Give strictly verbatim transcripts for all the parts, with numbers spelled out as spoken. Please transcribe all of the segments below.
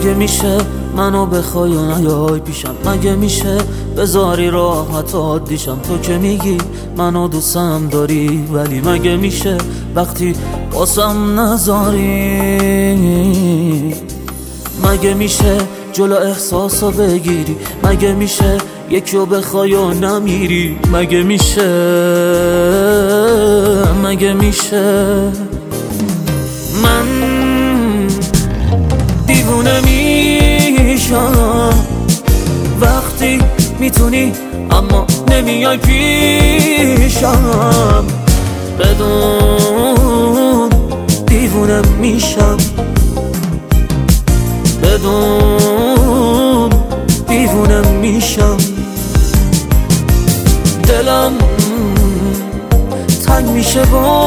مگه میشه منو بخوای و نیای پیشم؟ مگه میشه بذاری راحت دیشم؟ تو که میگی منو دوستم داری، ولی مگه میشه وقتی باسم نذاری؟ مگه میشه جلو احساسا بگیری؟ مگه میشه یکیو بخوای و نمیری؟ مگه میشه مگه میشه من دیوونه میشم وقتی میتونی اما نمیای پیشم؟ بدون دیوونه میشم، بدون دیوونه میشم. دلم تنگ میشه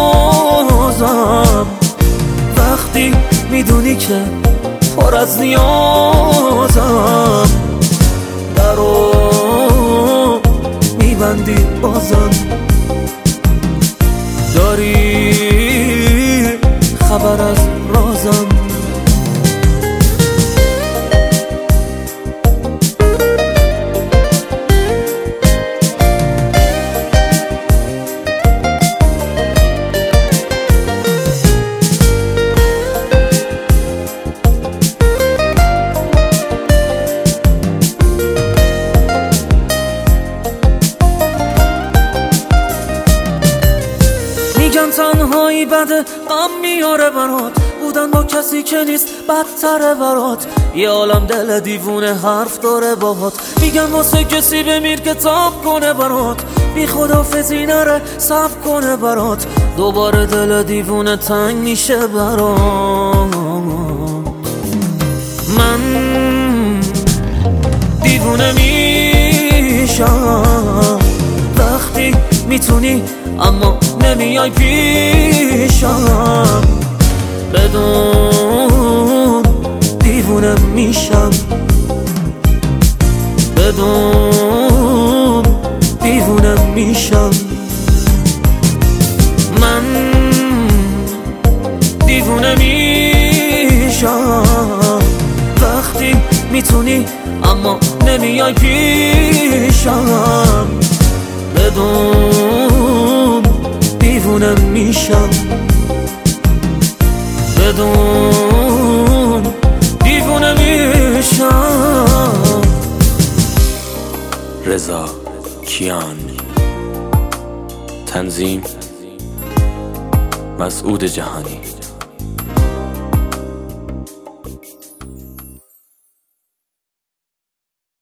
بازم وقتی میدونی که پر از نیازم. درو میبندی بازم، داری خبر از رازم. میگن تنهایی بده، غم میاره برات، بودن با کسی که نیست بدتره برات. یه عالم دل دیوونه حرف داره باهات، میگن واسه کسی بمیر که تاب کنه برات، بی خدافزی نره صبر کنه برات. دوباره دل دیوونه تنگ میشه برات. من دیوونه میشم وقتی میتونی اما نمیای پیشم. بدون دیوونه میشم، بدون دیوونه میشم. من دیوونه میشم وقتی میتونی اما نمیای پیشم. بدون دیوونه میشم، بدون دیوونه میشم. رضا کیان، تنظیم مسعود جهانی.